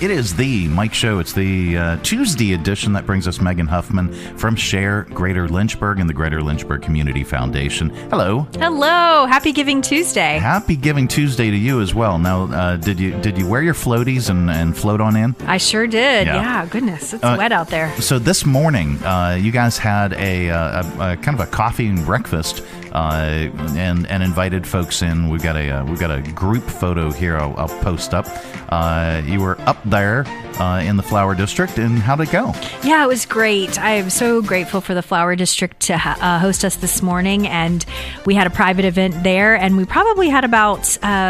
It is the Mike Show. It's the Tuesday edition that brings us Megan Huffman from Share Greater Lynchburg and the Greater Lynchburg Community Foundation. Hello. Hello. Happy Giving Tuesday. Happy Giving Tuesday to you as well. Now, did you wear your floaties and float on in? I sure did. Yeah, goodness. It's wet out there. So this morning, you guys had a kind of a coffee and breakfast and invited folks in. We've got a group photo here I'll post up. You were up there in the Flower District, and how'd it go? Yeah, it was great. I am so grateful for the Flower District to host us this morning, and we had a private event there, and we probably had about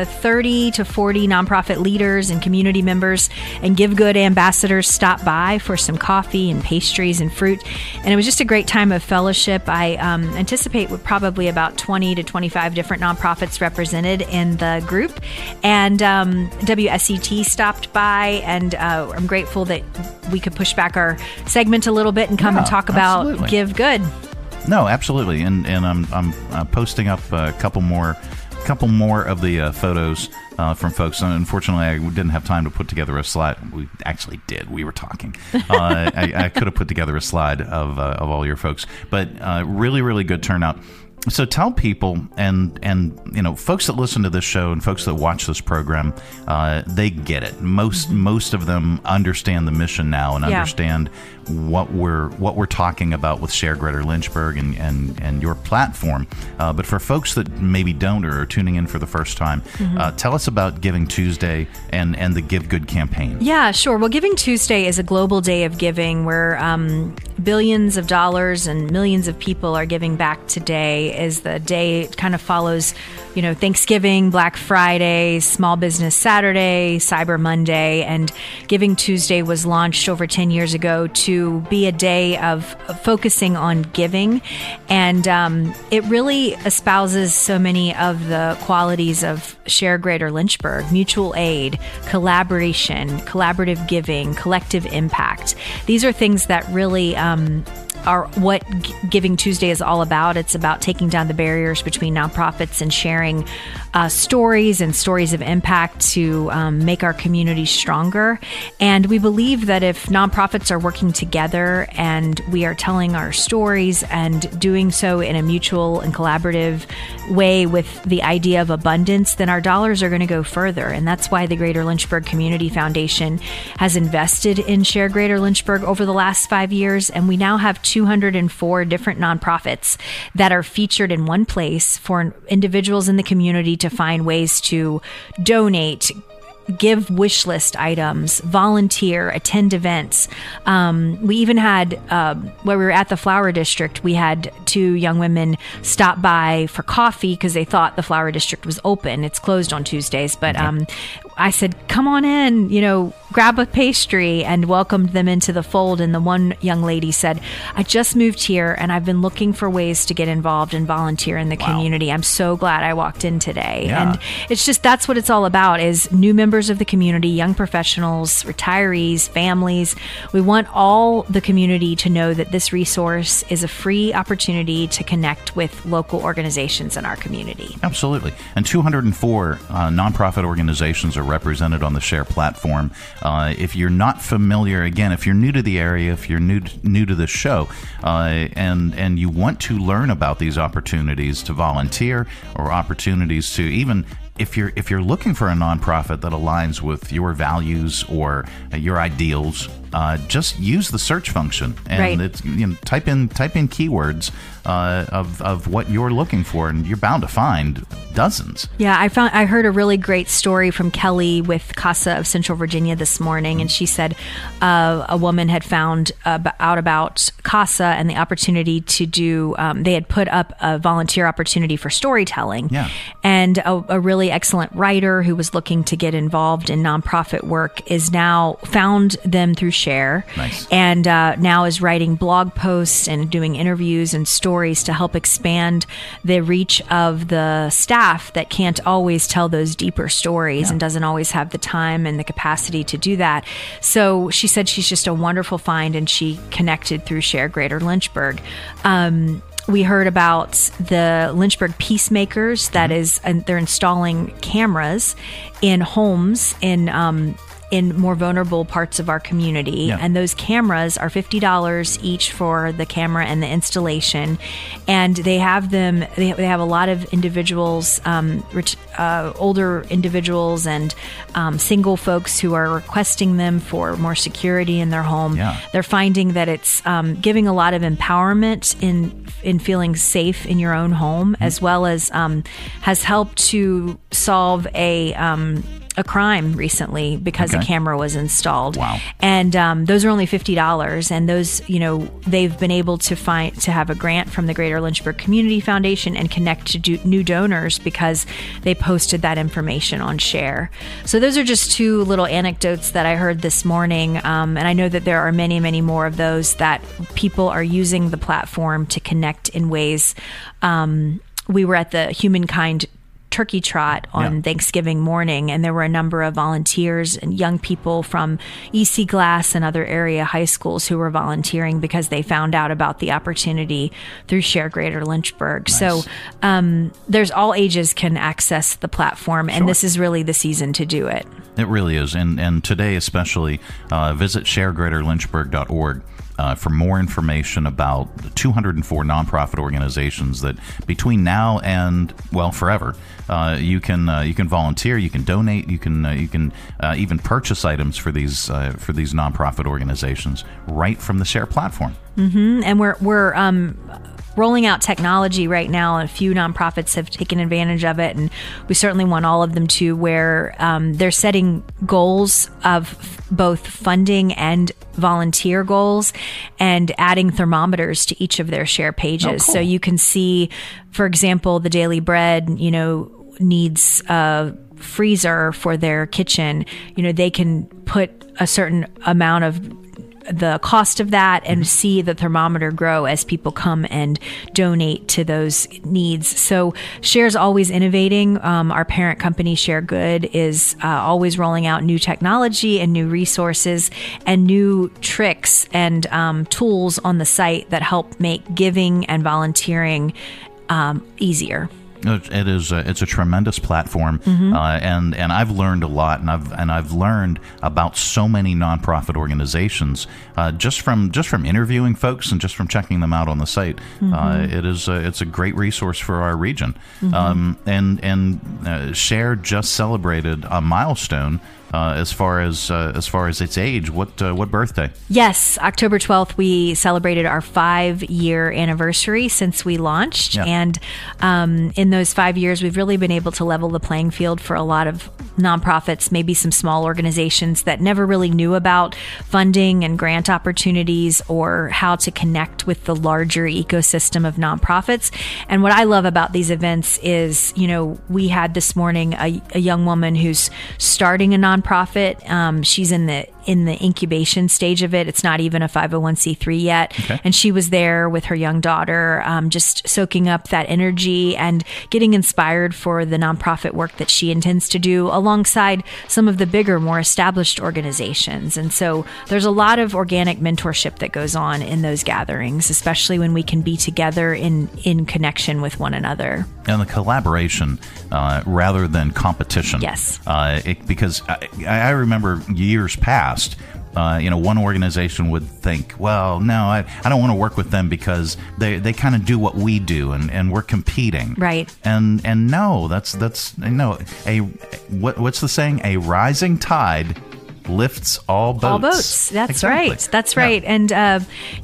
30 to 40 nonprofit leaders and community members and Give Good ambassadors stop by for some coffee and pastries and fruit, and it was just a great time of fellowship. I anticipate with probably about 20 to 25 different nonprofits represented in the group, and WSET stopped by, and I'm grateful that we could push back our segment a little bit and come and talk about Give Good. No, absolutely, and I'm posting up a couple more of the photos from folks. Unfortunately, I didn't have time to put together a slide. We actually did. We were talking. I could have put together a slide of all your folks, but really, really good turnout. So tell people and folks that listen to this show and folks that watch this program, they get it. Most of them understand the mission now and understand what we're talking about with Share Greater Lynchburg and your platform. But for folks that maybe don't or are tuning in for the first time, tell us about Giving Tuesday and the Give Good campaign. Yeah, sure. Well, Giving Tuesday is a global day of giving where billions of dollars and millions of people are giving back today. Is the day it kind of follows, Thanksgiving, Black Friday, Small Business Saturday, Cyber Monday, and Giving Tuesday was launched over 10 years ago to be a day of focusing on giving, and it really espouses so many of the qualities of Share Greater Lynchburg: mutual aid, collaboration, collaborative giving, collective impact. These are things that really are what Giving Tuesday is all about. It's about taking down the barriers between nonprofits and sharing stories of impact to make our communities stronger. And we believe that if nonprofits are working together and we are telling our stories and doing so in a mutual and collaborative way with the idea of abundance, then our dollars are going to go further. And that's why the Greater Lynchburg Community Foundation has invested in Share Greater Lynchburg over the last 5 years. And we now have 204 different nonprofits that are featured in one place for individuals in the community to find ways to donate, give wish list items, volunteer, attend events. We even had, where we were at the Flower District, we had 2 young women stop by for coffee because they thought the Flower District was open. It's closed on Tuesdays, but I said, come on in, grab a pastry, and welcomed them into the fold. And the one young lady said, I just moved here and I've been looking for ways to get involved and volunteer in the community. I'm so glad I walked in today. Yeah. And it's just, that's what it's all about, is new members of the community, young professionals, retirees, families. We want all the community to know that this resource is a free opportunity to connect with local organizations in our community. Absolutely. And 204 nonprofit organizations are represented on the Share platform. If you're not familiar, again, if you're new to the area, if you're new to the show, and you want to learn about these opportunities to volunteer or opportunities to even if you're looking for a nonprofit that aligns with your values or your ideals, just use the search function and it's type in keywords of what you're looking for, and you're bound to find dozens. Yeah, I heard a really great story from Kelly with CASA of Central Virginia this morning, and she said a woman had found out about CASA and the opportunity to do. They had put up a volunteer opportunity for storytelling, and a really excellent writer who was looking to get involved in nonprofit work is now found them through Share, and now is writing blog posts and doing interviews and stories to help expand the reach of the staff that can't always tell those deeper stories and doesn't always have the time and the capacity to do that. So she said she's just a wonderful find, and she connected through Share Greater Lynchburg. We heard about the Lynchburg Peacemakers. That is, and they're installing cameras in homes in in more vulnerable parts of our community. Yeah. And those cameras are $50 each for the camera and the installation. And they have them, they have a lot of individuals, older individuals and single folks who are requesting them for more security in their home. Yeah. They're finding that it's giving a lot of empowerment in feeling safe in your own home, as well as has helped to solve a crime recently because a camera was installed. Wow. And those are only $50. And those, they've been able to have a grant from the Greater Lynchburg Community Foundation and connect to new donors because they posted that information on Share. So those are just two little anecdotes that I heard this morning. And I know that there are many, many more of those that people are using the platform to connect in ways. We were at the Humankind Turkey Trot on Thanksgiving morning, and there were a number of volunteers and young people from EC Glass and other area high schools who were volunteering because they found out about the opportunity through Share Greater Lynchburg. Nice. So there's all ages can access the platform, and this is really the season to do it. It really is. And today especially, visit sharegreaterlynchburg.org. For more information about the 204 nonprofit organizations that between now and, well, forever, you can volunteer, you can donate, you can even purchase items for these nonprofit organizations right from the Share platform. Mm-hmm. And we're rolling out technology right now, and a few nonprofits have taken advantage of it, and we certainly want all of them to, where they're setting goals of both funding and volunteer goals and adding thermometers to each of their Share pages. Oh, cool. So you can see, for example, the Daily Bread, needs a freezer for their kitchen. They can put a certain amount of the cost of that and see the thermometer grow as people come and donate to those needs. So Share's always innovating. Our parent company, Share Good, is always rolling out new technology and new resources and new tricks and tools on the site that help make giving and volunteering easier. It is. It's a tremendous platform, and I've learned a lot, and I've learned about so many nonprofit organizations just from interviewing folks and just from checking them out on the site. It's a great resource for our region, and Share just celebrated a milestone. As far as its age, what birthday? Yes, October 12th, we celebrated our 5-year anniversary since we launched. Yeah. And in those 5 years, we've really been able to level the playing field for a lot of nonprofits, maybe some small organizations that never really knew about funding and grant opportunities or how to connect with the larger ecosystem of nonprofits. And what I love about these events is, we had this morning a young woman who's starting a nonprofit. She's in the incubation stage of it. It's not even a 501c3 yet. Okay. And she was there with her young daughter, just soaking up that energy and getting inspired for the nonprofit work that she intends to do alongside some of the bigger, more established organizations. And so there's a lot of organic mentorship that goes on in those gatherings, especially when we can be together in connection with one another. And the collaboration rather than competition. Yes. Because I remember years past, one organization would think, well, no, I don't want to work with them because they kind of do what we do and we're competing. Right. And no, that's what's the saying? A rising tide lifts all boats. All boats. That's exactly. Right. That's right. And,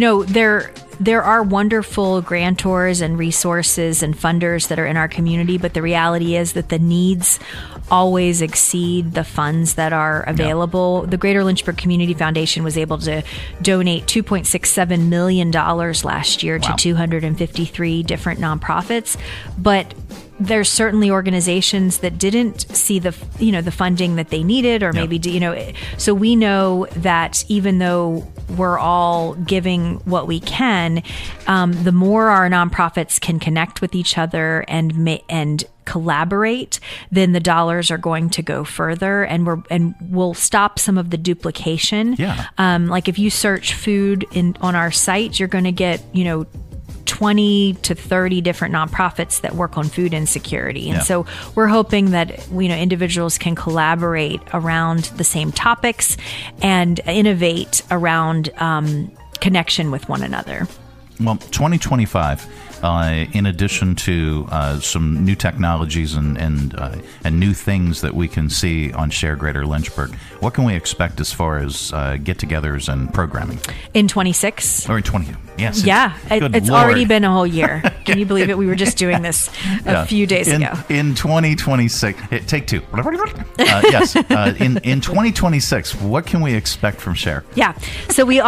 there are wonderful grantors and resources and funders that are in our community, but the reality is that the needs always exceed the funds that are available. Yeah. The Greater Lynchburg Community Foundation was able to donate $2.67 million last year to 253 different nonprofits, but there's certainly organizations that didn't see the funding that they needed, or maybe so we know that even though we're all giving what we can, the more our nonprofits can connect with each other and collaborate, then the dollars are going to go further, and we'll stop some of the duplication. Yeah. Like if you search food on our site, you're going to get 20 to 30 different nonprofits that work on food insecurity. And Yeah. so we're hoping that individuals can collaborate around the same topics and innovate around connection with one another. Well, 2025, in addition to some new technologies and new things that we can see on Share Greater Lynchburg, what can we expect as far as get-togethers and programming? In 26? Or in 20? Yes. Yeah, Good it's Lord. already been a whole year. Can you believe it? We were just doing this a few days ago. In 2026, take two. Yes. In 2026, what can we expect from Share? Yeah, so we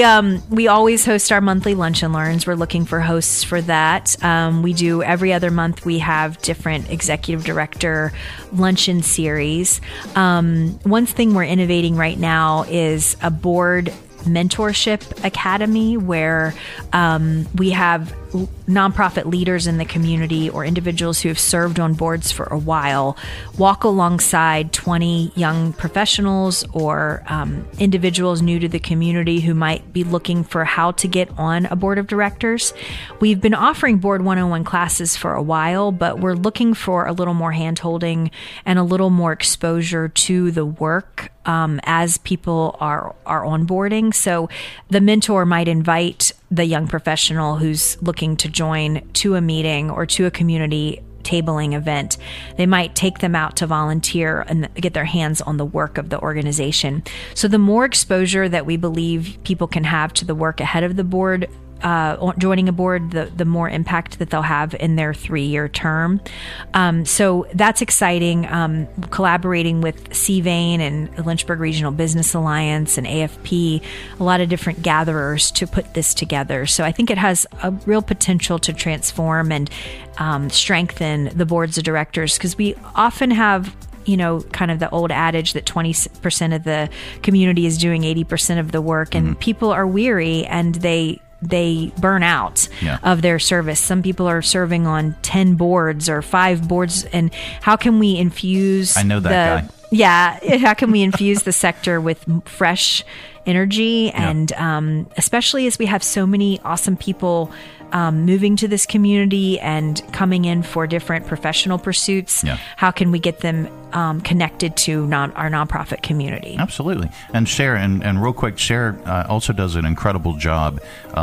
always host our monthly lunch and learns. We're looking for hosts for that. We do every other month. We have different executive director luncheon series. One thing we're innovating right now is a board mentorship academy where we have nonprofit leaders in the community or individuals who have served on boards for a while walk alongside 20 young professionals or individuals new to the community who might be looking for how to get on a board of directors. We've been offering Board 101 classes for a while, but we're looking for a little more hand-holding and a little more exposure to the work as people are onboarding. So the mentor might invite the young professional who's looking to join to a meeting or to a community tabling event. They might take them out to volunteer and get their hands on the work of the organization. So the more exposure that we believe people can have to the work ahead of the board, joining a board, the more impact that they'll have in their 3-year term. So that's exciting. Collaborating with CVAIN and the Lynchburg Regional Business Alliance and AFP, a lot of different gatherers to put this together. So I think it has a real potential to transform and strengthen the boards of directors, because we often have kind of the old adage that 20% of the community is doing 80% of the work, and people are weary and they burn out of their service. Some people are serving on 10 boards or 5 boards. And how can we infuse... I know that guy. Yeah. How can we infuse the sector with fresh energy? And especially as we have so many awesome people moving to this community and coming in for different professional pursuits, how can we get them connected to our nonprofit community? Absolutely. And Share, and real quick, Share also does an incredible job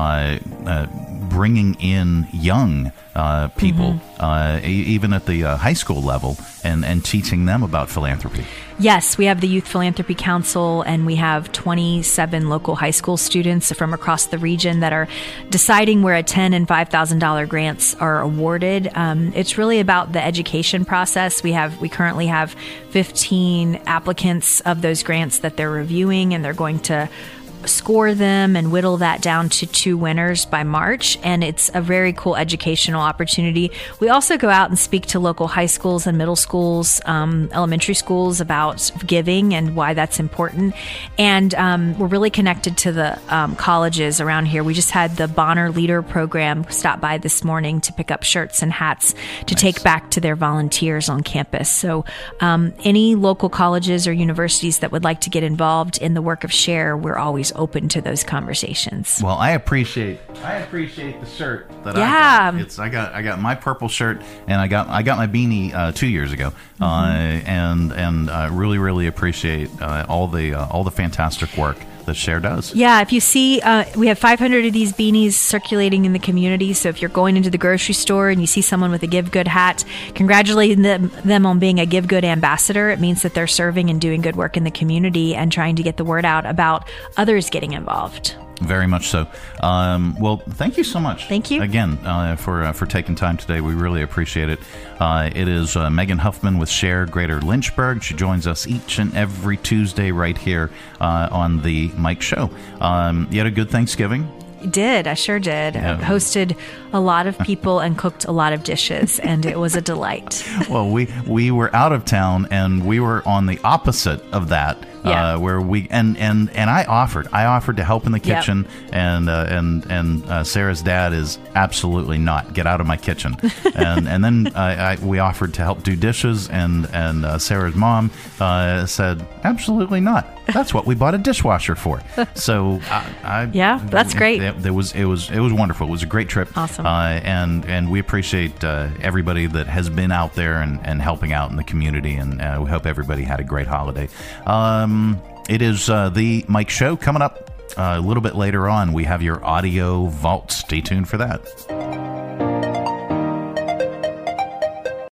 bringing in young people, even at the high school level, and teaching them about philanthropy. Yes, we have the Youth Philanthropy Council, and we have 27 local high school students from across the region that are deciding where a $10,000 and $5,000 grants are awarded. It's really about the education process. We currently have 15 applicants of those grants that they're reviewing, and they're going to score them and whittle that down to 2 winners by March. And it's a very cool educational opportunity. We also go out and speak to local high schools and middle schools, elementary schools about giving and why that's important. And we're really connected to the colleges around here. We just had the Bonner Leader Program stop by this morning to pick up shirts and hats to take back to their volunteers on campus. So any local colleges or universities that would like to get involved in the work of Share, we're always open to those conversations. Well, I appreciate the shirt that I got my purple shirt, and I got my beanie 2 years ago, and really appreciate all the fantastic work that Share does. Yeah, if you see, we have 500 of these beanies circulating in the community. So if you're going into the grocery store and you see someone with a Give Good hat, congratulating them on being a Give Good ambassador. It means that they're serving and doing good work in the community and trying to get the word out about others getting involved. Very much so. Well, thank you so much. Thank you again for taking time today. We really appreciate it. It is Megan Huffman with Share Greater Lynchburg. She joins us each and every Tuesday right here on the Mike Show. You had a good Thanksgiving? Did. I sure did. Yeah. I hosted a lot of people and cooked a lot of dishes, and it was a delight. Well, we were out of town, and we were on the opposite of that Yeah. where we and I offered to help in the kitchen, and Sarah's dad is absolutely not. Get out of my kitchen. and then we offered to help do dishes, and Sarah's mom said absolutely not. That's what we bought a dishwasher for. So that's great. It was wonderful. It was a great trip. Awesome. And we appreciate everybody that has been out there and helping out in the community, and we hope everybody had a great holiday. It is the Mike Show coming up a little bit later on. We have your audio vault. Stay tuned for that.